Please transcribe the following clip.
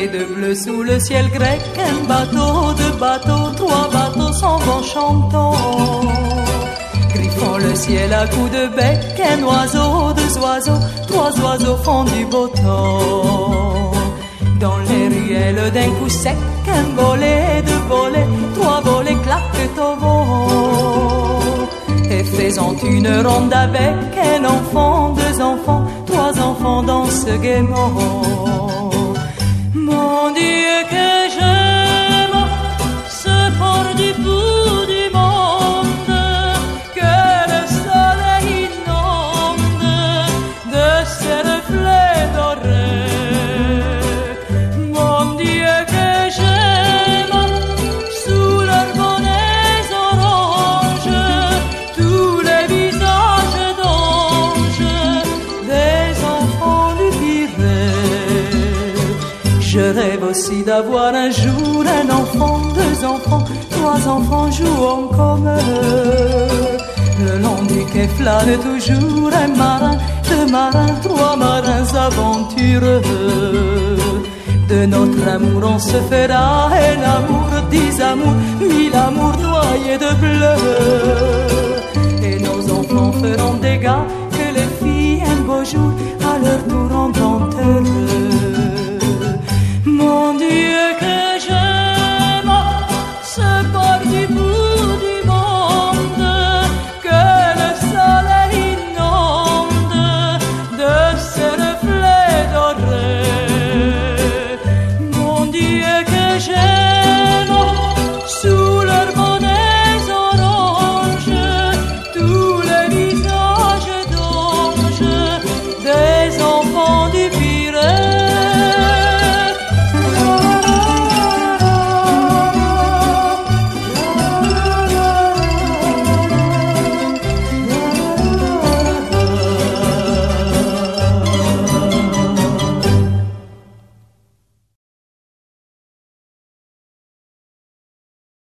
et de bleu sous le ciel grec. Un bateau, deux bateaux, trois bateaux s'en vont chantant, griffant le ciel à coups de bec. Un oiseau, deux oiseaux, trois oiseaux font du beau temps. Dans les ruelles d'un coup sec, un volet, deux volets, trois volets claquent au vent. Et faisant une ronde avec un enfant, deux enfants, trois enfants dansent gaiement. Mon Dieu que j'aime ce port du bout du monde, que le soleil inonde de ses reflets dorés. Mon Dieu que j'aime sous leurs bonnets oranges tous les visages d'anges des enfants du Pirée. Je rêve aussi d'avoir un jour un enfant, deux enfants, trois enfants jouant comme eux. Le long du quai flâne toujours un marin, deux marins, trois marins aventureux. De notre amour on se fera un amour, 10 amours, 1000 amours noyés de bleu. Et nos enfants feront des gars